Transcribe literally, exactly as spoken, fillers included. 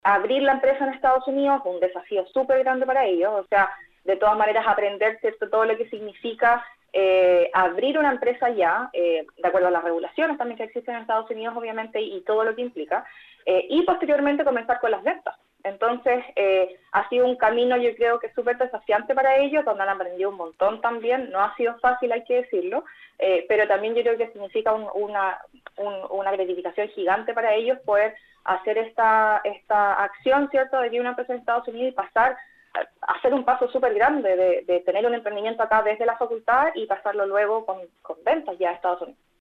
abrir la empresa en Estados Unidos, un desafío súper grande para ellos, o sea, de todas maneras aprender, ¿cierto?, todo lo que significa eh, abrir una empresa allá, eh, de acuerdo a las regulaciones también que existen en Estados Unidos, obviamente, y, y todo lo que implica, eh, y posteriormente comenzar con las ventas. Entonces, eh, ha sido un camino, yo creo que súper desafiante para ellos, donde han aprendido un montón también. No ha sido fácil, hay que decirlo, eh, pero también yo creo que significa un, una, un, una gratificación gigante para ellos poder hacer esta, esta acción, ¿cierto?, de ir a una empresa en Estados Unidos y pasar a hacer un paso súper grande de, de tener un emprendimiento acá desde la facultad y pasarlo luego con, con ventas ya a Estados Unidos.